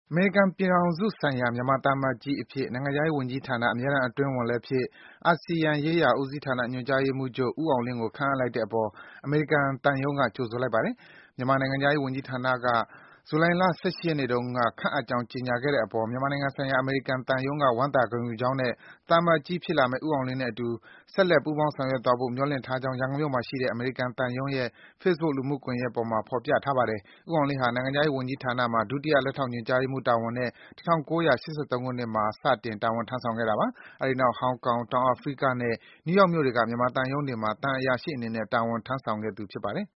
အမေရိကန်ပြည်ထောင်စုဆိုင်ရာ မြန်မာသံအမတ်ကြီးအဖြစ် နိုင်ငံခြားရေးဝန်ကြီးဌာန အမြဲတမ်းအတွင်းဝန်လည်းဖြစ်၊ အာဆီယံရေးရာဦးစီးဌာန ညွှန်ကြားရေးမှူးချုပ် ဦးအောင်လင်းကို ခန့်အပ်လိုက်တဲ့အပေါ် အမေရိကန်သံရုံးက ကြိုဆိုလိုက်ပါတယ်။ မြန်မာနိုင်ငံခြားရေးဝန်ကြီးဌာနက ဇူလိုင်လ ၁၈ ရက်နေ့တုန်းက ခန့်အပ်ကြောင်း ကြေညာခဲ့တဲ့အပေါ် မြန်မာနိုင်ငံဆိုင်ရာ အမေရိကန်သံရုံးက ဝမ်းသာဂုဏ်ယူကြောင်းနဲ့ သံအမတ်ကြီးဖြစ်လာမယ့် ဦးအောင်လင်းနဲ့အတူ ဆက်လက် ပူးပေါင်းဆောင်ရွက်သွားဖို့ မျှော်လင့်ထားကြောင်း ရန်ကုန်မြို့မှာရှိတဲ့ အမေရိကန်သံရုံးရဲ့ Facebook လူမှုကွန်ယက်ပေါ်မှာ ဖော်ပြထားပါတယ်။ ဦးအောင်လင်းဟာ နိုင်ငံခြားရေးဝန်ကြီးဌာနမှာ ဒုတိယ လက်ထောက်ညွှန်ကြားရေးမှူးတာဝန်နဲ့ ၁၉၈၃ ခုနှစ်မှာ စတင် တာဝန်ထမ်းဆောင်ခဲ့တာပါ။ အဲဒီနောက် ဟောင်ကောင်၊ တောင်အာဖရိကနဲ့ နယူးယောက်မြို့တွေက မြန်မာသံရုံးတွေမှာ သံအရာရှိအနေနဲ့ တာဝန်ထမ်းဆောင်ခဲ့သူ ဖြစ်ပါတယ်။